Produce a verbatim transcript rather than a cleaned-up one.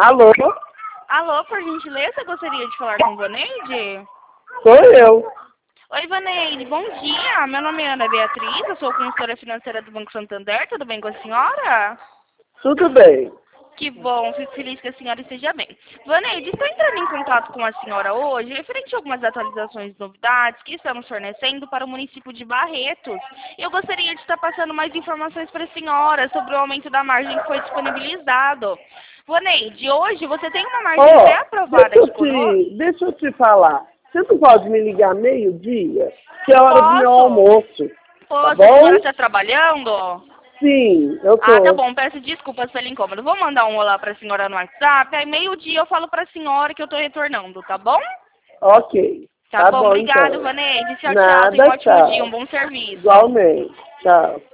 Alô? Alô, por gentileza, gostaria de falar com Vaneide? Sou eu. Oi, Vaneide, bom dia. Meu nome é Ana Beatriz, eu sou consultora financeira do Banco Santander. Tudo bem com a senhora? Tudo bem. Que bom, fico feliz que a senhora esteja bem. Vaneide, estou entrando em contato com a senhora hoje referente a algumas atualizações e novidades que estamos fornecendo para o município de Barretos. Eu gostaria de estar passando mais informações para a senhora sobre o aumento da margem que foi disponibilizado. Vaneide, hoje você tem uma margem Ó, pré-aprovada deixa, eu aqui conosco? te- deixa eu te falar. Você não pode me ligar meio-dia? Que é a hora do meu Posso? almoço. Posso, Tá a senhora bom? está trabalhando? Sim, eu Ah, tá tô. bom, peço desculpas pelo incômodo. Vou mandar um olá para a senhora no WhatsApp, aí meio-dia eu falo para a senhora que eu estou retornando, tá bom? Ok. Tá Tá bom, bom, obrigado, então. Vaneide. Tchau, tchau. Tenha um Nada, ótimo dia, um tchau. bom serviço. Igualmente. Tchau.